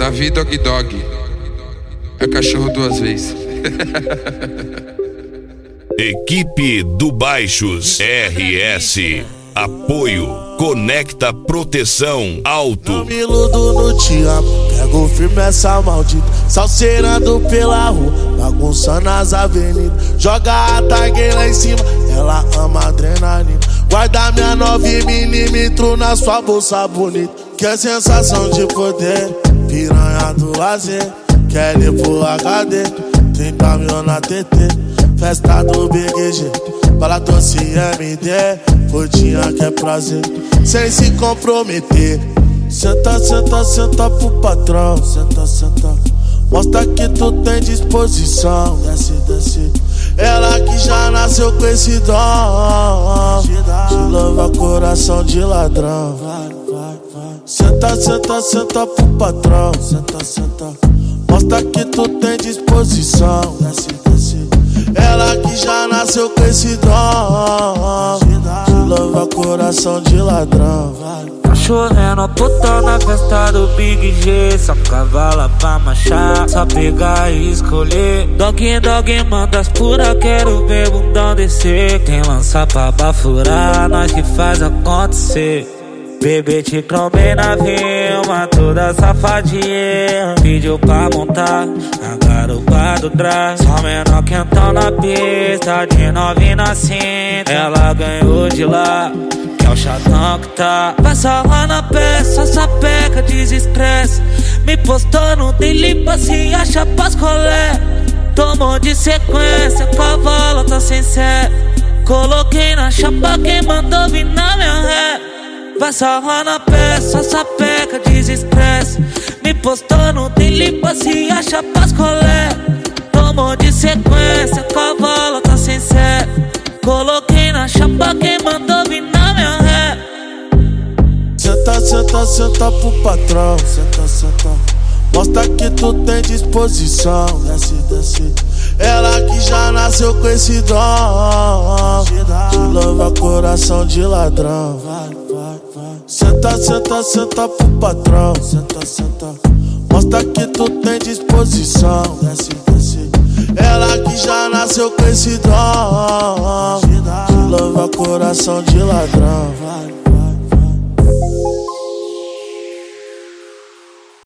Davi Dog Dog. É cachorro duas vezes. Equipe do Baixos RS. Apoio Conecta Proteção Auto. Não me iludo no te amo, pego firme essa maldita, salseirando pela rua, bagunçando as avenidas. Joga a tag lá em cima, ela ama adrenalina. Guarda minha 9mm na sua bolsa bonita. Que é sensação de poder, piranha do lazer. Quer ir pro HD, 30 mil na TT. Festa do BGG, bala doce MD. Rodinha que é prazer, sem se comprometer. Senta, senta, senta pro patrão. Senta, senta, mostra que tu tem disposição. Desce, desce, ela que já nasceu com esse dom. Te louva coração de ladrão. Vai, vai, vai. Senta, senta, senta pro patrão. Senta, senta, mostra que tu tem disposição. Desce, desce, ela que já nasceu com esse dom. Te louva coração de ladrão. Cachorrendo putão na festa do Big G. Só cavala pra marchar, só pegar e escolher. Dog dog manda as pura, quero ver bundão descer. Tem lança pra bafurar, nós que faz acontecer. Bebê te cromei na Vilma, toda safadinha. Pediu pra montar a garupa do trás. Só menor quentão na pista, de novinha na cinta. Ela ganhou de lá, que é o chatão que tá. Vai salvar na peça, sapeca, desestresse. Me postou no daily pra se achar pras colé. Tomou de sequência, cavalo tá sem sé. Coloquei na chapa quem mandou vir na minha ré. Vai salvar na peça, sapeca, desestresse. Me postou no daily pra se achar pras colé. Tomou de sequência, cavalo tá sem sé. Coloquei na chapa quem mandou vir na minha ré. Senta, senta, senta pro patrão. Senta, senta, mostra que tu tem disposição. Desce, desce, ela que já nasceu com esse dom. Te louva coração de ladrão. Vai, vai, vai. Senta, senta, senta pro patrão. Senta, senta, mostra que tu tem disposição. Desce, desce, ela que já nasceu com esse dom. Te louva coração de ladrão. Vai.